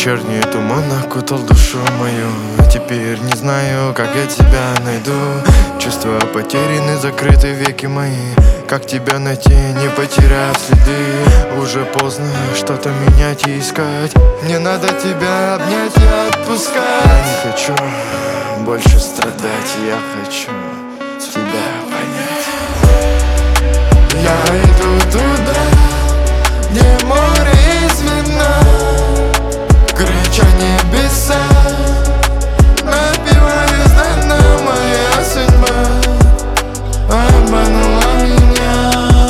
Вечерний туман окутал душу мою. Теперь не знаю, как я тебя найду. Чувства потеряны, закрыты веки мои. Как тебя найти, не потеряв следы? Уже поздно что-то менять и искать. Мне надо тебя обнять и отпускать. Я не хочу больше страдать, я хочу тебя понять. Я иду туда, где море из вина, крича небеса, напевая знана моя судьба обманула меня.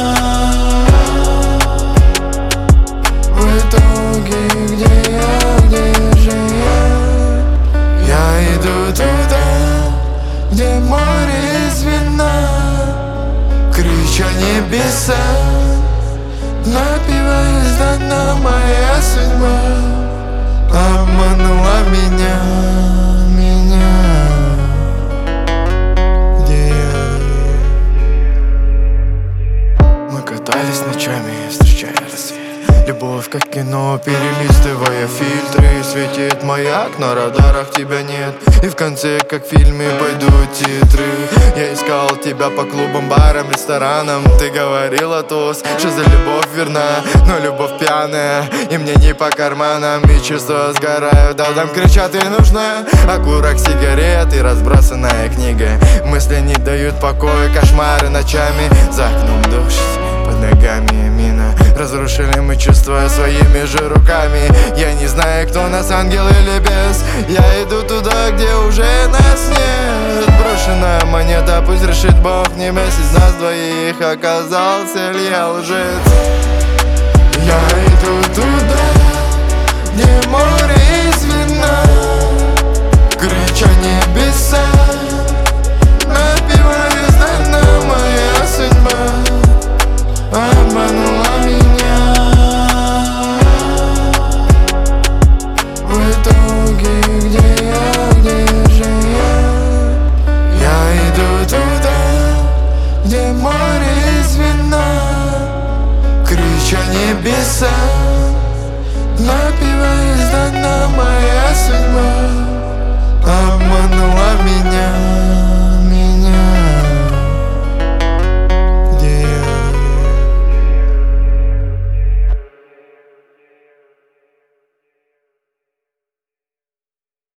В итоге где же я? Я иду туда, где море из вина, крича небеса, напевая знана моя судьба обманула меня. Где я? Мы катались ночами, встречая рассвет. Любовь как кино, перелистывая фильтры. Светит маяк, на радарах тебя нет. И в конце, как в фильме, пойдут титры. Я искал тебя по клубам, барам, ресторанам. Ты говорила тост, что за любовь верна. Но любовь пьяная, и мне не по карманам. И чувства сгорают, а там кричат: ты нужна. Окурок сигарет и разбросанная книга. Мысли не дают покоя, кошмары ночами. За окном дождь, под ногами мина. Разрушили мы чувства своими же руками. Я не знаю, кто нас, ангел или бес. Я иду туда, где уже нас нет. Брошенная монета, пусть решит Бог. Не месяц нас двоих, оказался ли я лжец. Я иду туда, где море из вина, крича небеса, напевая знана моя судьба обманула меня. В итоге где же я? Я иду туда, где море из вина, крича небеса, напевая знана моя судьба обманула меня.